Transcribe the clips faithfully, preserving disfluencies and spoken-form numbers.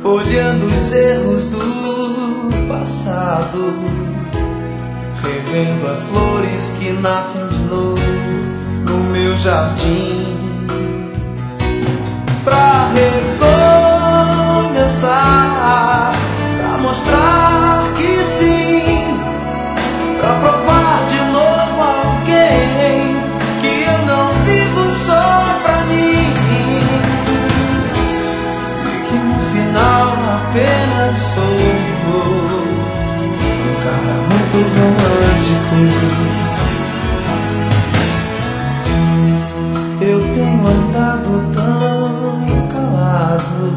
olhando os erros do passado, revendo as flores que nascem de novo no meu jardim, pra recomeçar, pra mostrar que sim, pra provar de novo alguém que eu não vivo só pra mim, e que no final apenas sou um cara muito romântico. Eu tenho andado tão calado,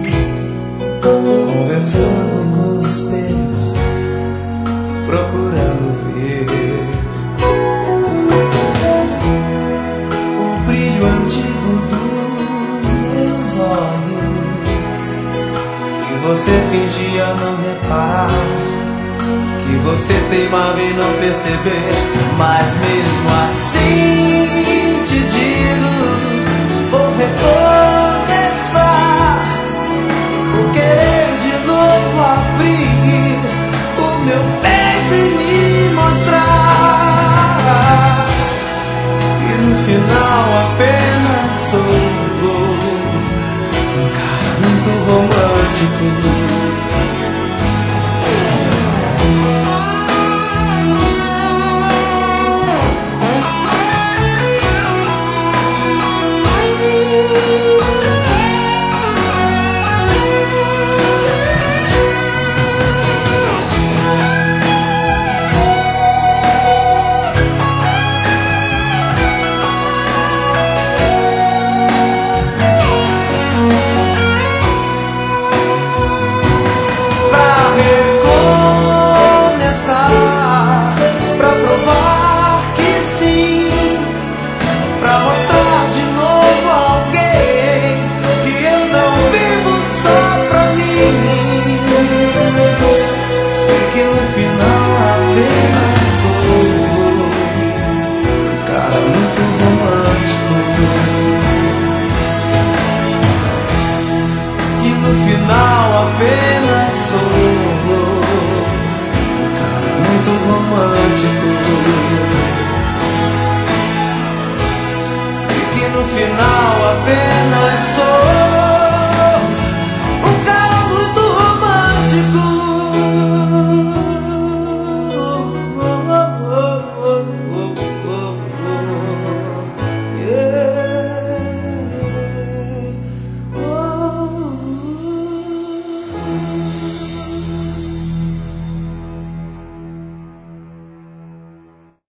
conversando com espelhos, procurando ver o brilho antigo dos meus olhos, que você fingia não reparar, que você teimava em não perceber, mas mesmo assim te digo, vou recomeçar, vou querer de novo abrir o meu peito e me mostrar, e no final apenas sou um cara muito romântico. Final